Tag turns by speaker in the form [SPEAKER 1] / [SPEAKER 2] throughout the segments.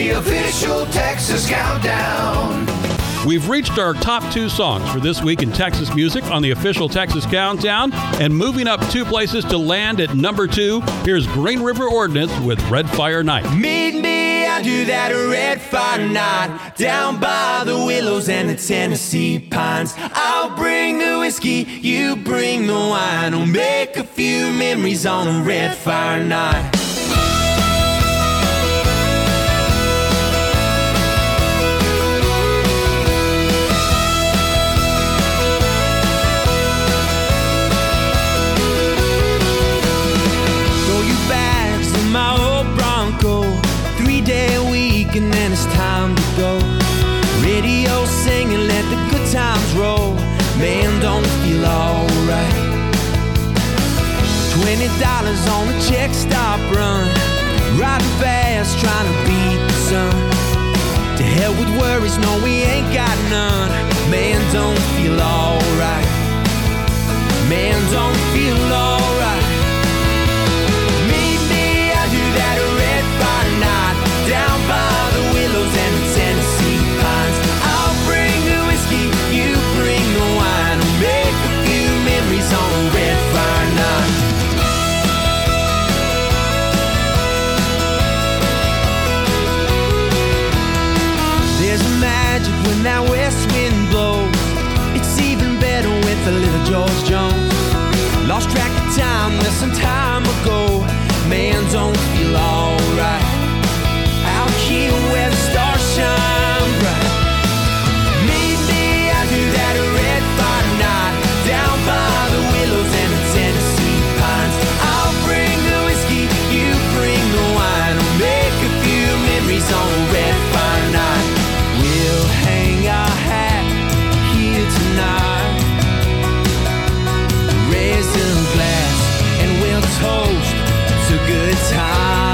[SPEAKER 1] the official Texas Countdown.
[SPEAKER 2] We've reached our top 2 songs for this week in Texas music on the official Texas Countdown, and moving up 2 places to land at number 2, here's Green River Ordinance with Red Fire Night.
[SPEAKER 3] Meet me under that red fire night, down by the willows and the Tennessee pines. I'll bring the whiskey, you bring the wine. We'll make a few memories on a red fire night. And then it's time to go. Radio singing, let the good times roll. Man, don't feel alright. $20 on the check stop run, riding fast, trying to beat the sun. To hell with worries, no, we ain't got none. Man, don't feel alright. Man, don't feel alright. Meet me under that red fire night, down by the willows and the Tennessee pines. I'll bring the whiskey, you bring the wine. We'll make a few memories on a red fire night. There's magic when that west wind blows. It's even better with a little George Jones. Lost track of time, less than time ago. Man, don't feel alright. Out here where the stars shine bright. Meet me under that red fire night, down by the willows and the Tennessee pines. I'll bring the whiskey, you bring the wine. We'll make a few memories on a red fire night. We'll hang our hat here tonight, raise a glass and we'll toast to good times.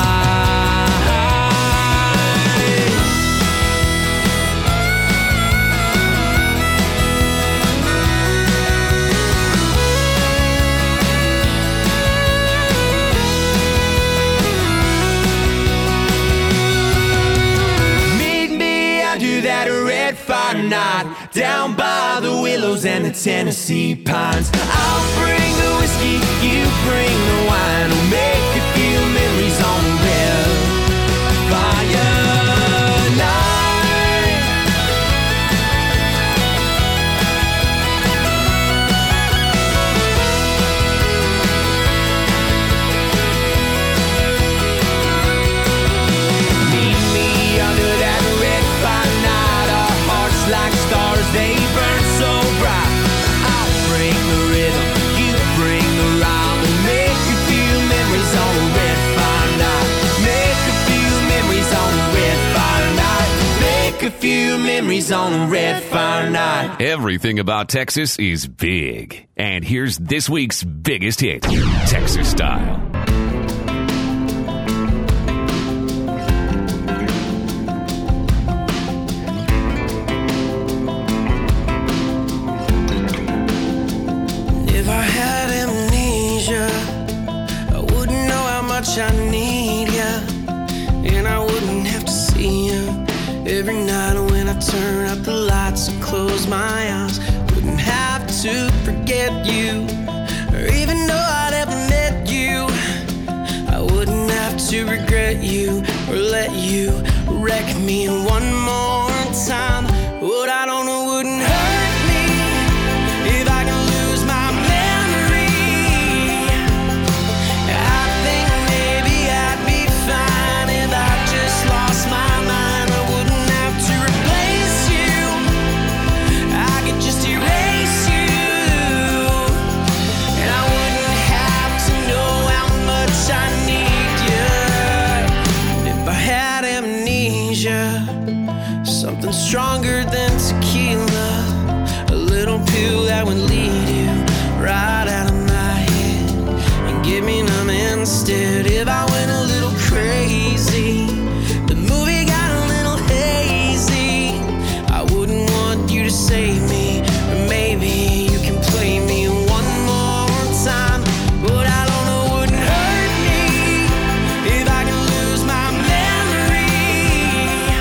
[SPEAKER 3] That red fire night, down by the willows and the Tennessee pines. I'll bring the whiskey, you bring the wine. We'll make a few memories on the red fire night. Meet me under that red fire night. Like stars, they burn so bright. I'll bring the rhythm, you bring the rhyme. We'll make a few memories on a red fire night. Make a few memories on a red fire night. Make a few memories on a red fire night.
[SPEAKER 4] Everything about Texas is big. And here's this week's biggest hit, Texas Style.
[SPEAKER 5] I need ya, and I wouldn't have to see ya every night when I turn out the lights and close my eyes. Wouldn't have to forget you, or even know I'd ever met you. I wouldn't have to regret you or let you wreck me one more time. What I don't know wouldn't hurt me if I can lose my memory. I think maybe I'd be fine if I just lost my mind. I wouldn't have to replace you, I could just erase you, and I wouldn't have to know how much I need you. If I had amnesia, something stronger than tequila, a little pill that would lead you right out of my head and give me numb instead. If I went a little crazy, the movie got a little hazy, I wouldn't want you to save me, or maybe you can play me one more time. But I don't know wouldn't hurt me if I can lose my memory.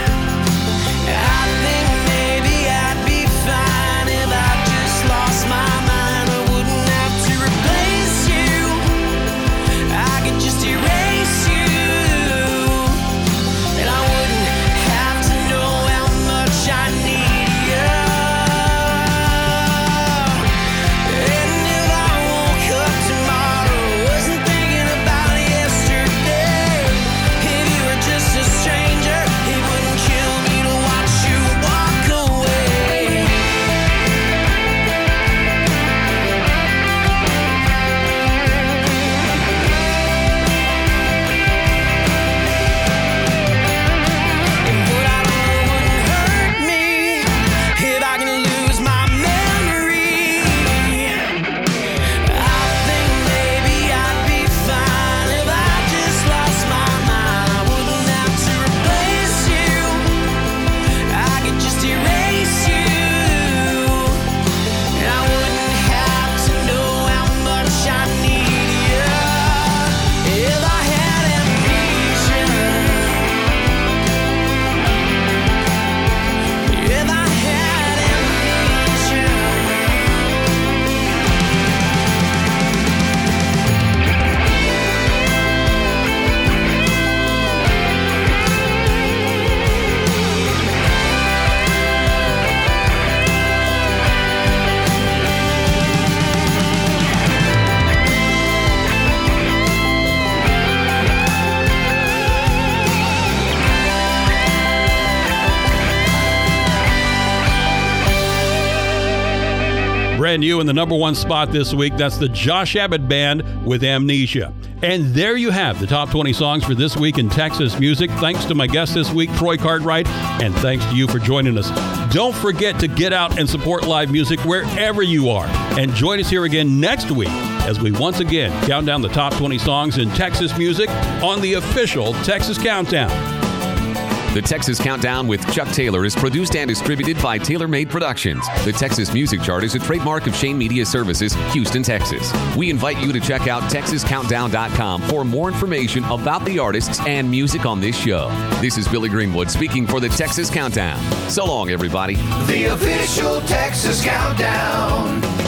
[SPEAKER 2] brand new in the number one spot this week. That's the Josh Abbott Band with Amnesia. And there you have the top 20 songs for this week in Texas music. Thanks to my guest this week, Troy Cartwright, and thanks to you for joining us. Don't forget to get out and support live music wherever you are. And join us here again next week as we once again count down the top 20 songs in Texas music on the official Texas Countdown.
[SPEAKER 4] The Texas Countdown with Chuck Taylor is produced and distributed by TaylorMade Productions. The Texas Music Chart is a trademark of Shane Media Services, Houston, Texas. We invite you to check out TexasCountdown.com for more information about the artists and music on this show. This is Billy Greenwood speaking for the Texas Countdown. So long, everybody.
[SPEAKER 1] The official Texas Countdown.